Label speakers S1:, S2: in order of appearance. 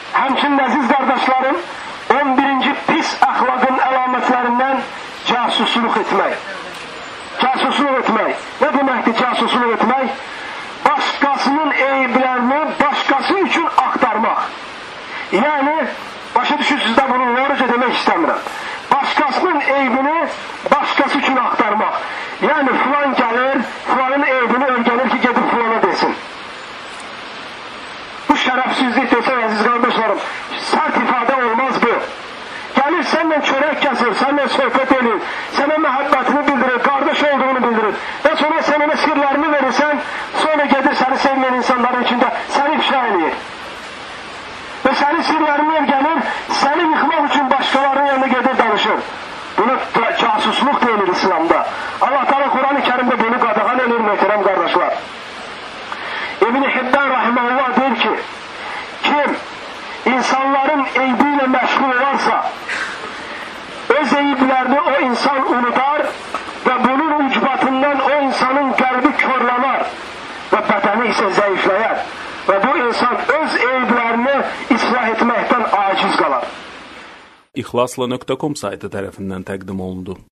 S1: Həmçinin əziz qardaşlarım, 11-ci pis əxlaqın əlamətlərindən casusluq etmək. Casusluq etmək. Nə deməkdir casusluq etmək? Başqasının eyiblərini başqası üçün axtarmaq. Yəni, başa düşürsünüz də bunu oruca demək istəmirəm. Başqasının eybini başqası üçün axtarmaq. Yəni, filan gəlir, filanın eybini öyrənir ki, gedib filana desin. Bu şərəfsizlik desən, əziz qardaşlarım, sərt ifadə olmaz bu. Gəlir, sənlə çörək kəsir, sənlə söhbət edir, sənə məhəbbətini bildirir, qardaş olduğunu bildirir. Və sonra sən ona sirlərini verirsən, sonra gedir səni sevməyən insanların içində səni ifşa edir. Və sənin sirlərini öyrənir, səni yıxmaq üçün başqalarının yanına gedir, danışır. Bunu casusluq deyilir İslamda. Allah Teala Kur'an-ı Kerim'de bunu qadağan edir, möhtərəm qardaşlar. İbn-i Hibban rahimehullah deyir ki, kim insanların eybiyle məşğul olarsa, öz eyiblərini o insan unudar və bunun ucbatından o insanın qəlbi körlanar və bədəni isə zəifləyər və bu insan öz eyiblərini islah etməkdən aciz qalar.
S2: İxlasla.com saytı tərəfindən təqdim olundu.